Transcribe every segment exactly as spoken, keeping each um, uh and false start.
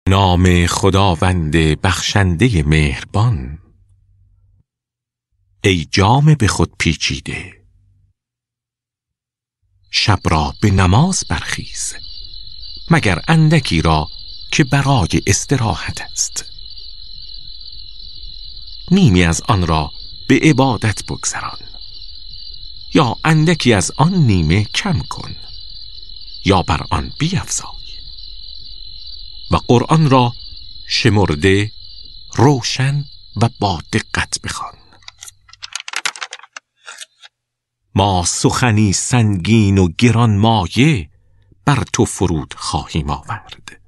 نام خداوند بخشنده مهربان. ای جام به خود پیچیده، شب را به نماز برخیز، مگر اندکی را که برای استراحت است. نیمی از آن را به عبادت بگذران، یا اندکی از آن نیمه کم کن، یا بر آن بیفزای. و قرآن را شمرده، روشن و با دقت بخوان. ما سخنی سنگین و گران مایه بر تو فرود خواهیم آورد.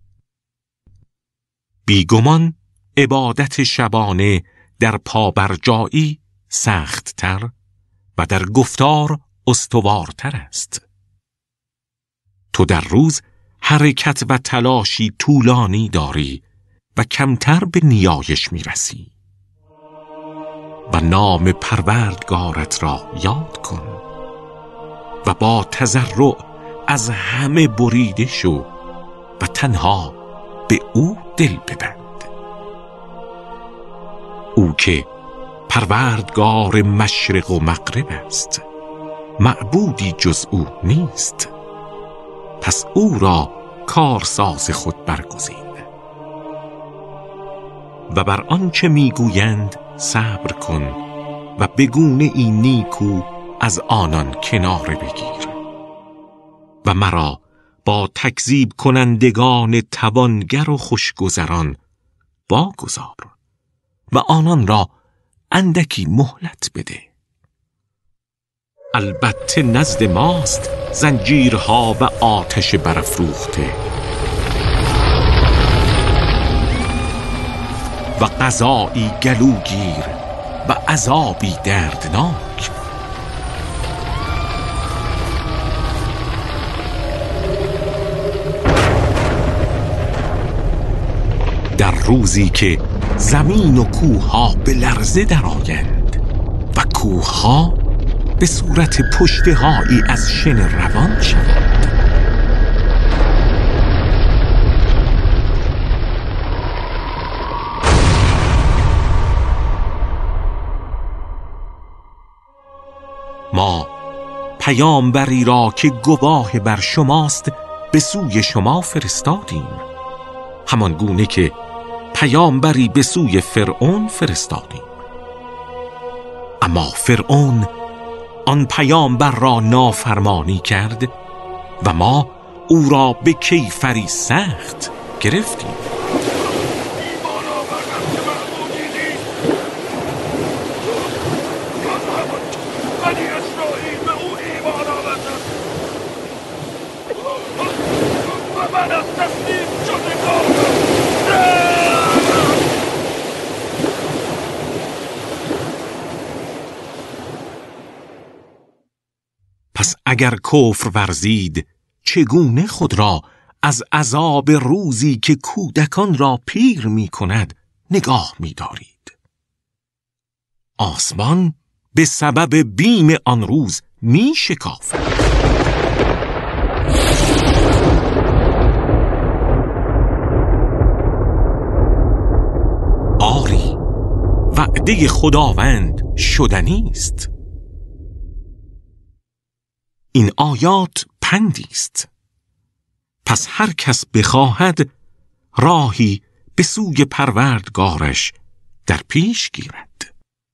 بیگمان عبادت شبانه در پابرجایی سخت تر و در گفتار استوارتر است. تو در روز حرکت و تلاشی طولانی داری و کمتر به نیایش می رسی. و نام پروردگارت را یاد کن و با تضرع از همه بریده شو و تنها به او دل ببند. او که پروردگار مشرق و مغرب است، معبودی جز او نیست. پس او را کارساز خود برگزین و بر آنچه میگویند صبر کن و به گونه این نیکو از آنان کناره بگیر و مرا با تکذیب کنندگان توانگر و خوشگذران واگذار و آنان را اندکی مهلت بده. البته نزد ماست زنجیرها و آتش برافروخته و قضایی گلوگیر و عذابی دردناک. در روزی که زمین و کوه‌ها به لرزه درآیند و کوه‌ها به صورت پشتهایی از شن روان شوند. ما پیامبری را که گواه بر شماست به سوی شما فرستادیم، همان گونه که پیامبری به سوی فرعون فرستادیم. اما فرعون آن پیامبر را نافرمانی کرد و ما او را به کیفری سخت گرفتیم. پس اگر کفر ورزید، چگونه خود را از عذاب روزی که کودکان را پیر می کند نگاه می دارید؟ آسمان به سبب بیم آن روز می شکافد. آری، وعده خداوند شدنی است. این آیات پندی است. پس هر کس بخواهد راهی به سوی پروردگارش در پیش گیرد.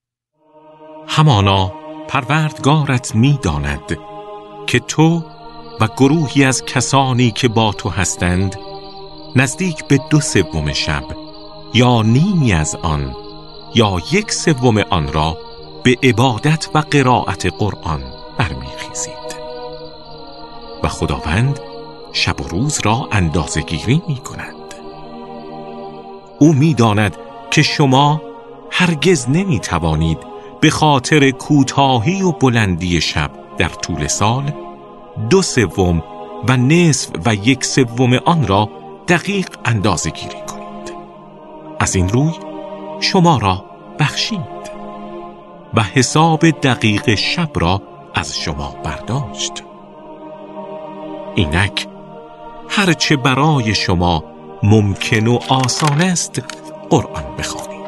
همانا پروردگارت می داند که تو و گروهی از کسانی که با تو هستند نزدیک به دو سوم شب یا نیمی از آن یا یک سوم آن را به عبادت و قرائت قرآن برمیخیزید. و خداوند شب و روز را اندازه گیری می کند. او می داند که شما هرگز نمی توانید به خاطر کوتاهی و بلندی شب در طول سال دو سوم و نصف و یک سوم آن را دقیق اندازه گیری کنید. از این روی شما را بخشید و حساب دقیق شب را از شما برداشت. اینک هرچه برای شما ممکن و آسان است قرآن بخوانید.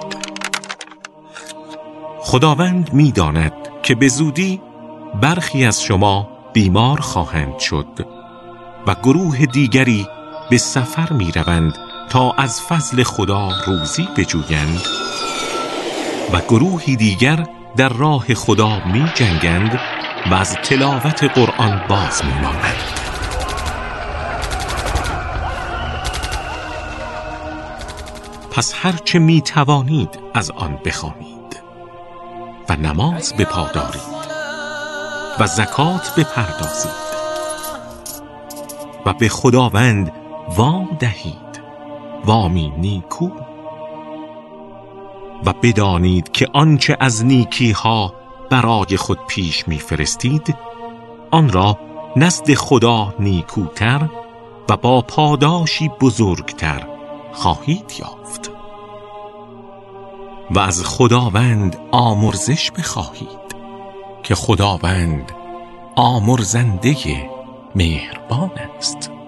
خداوند می‌داند که به زودی برخی از شما بیمار خواهند شد و گروه دیگری به سفر می‌روند تا از فضل خدا روزی بجویند و گروهی دیگر در راه خدا می‌جنگند و از تلاوت قرآن باز می‌مانند. پس هرچه می‌توانید از آن بخوانید و نماز بپادارید و زکات بپردازید و به خداوند وام دهید وامی نیکو و بدانید که آنچه از نیکی ها برای خود پیش می‌فرستید آن را نزد خدا نیکوتر و با پاداشی بزرگتر خواهید یافت. و از خداوند آمرزش بخواهید که خداوند آمرزنده مهربان است.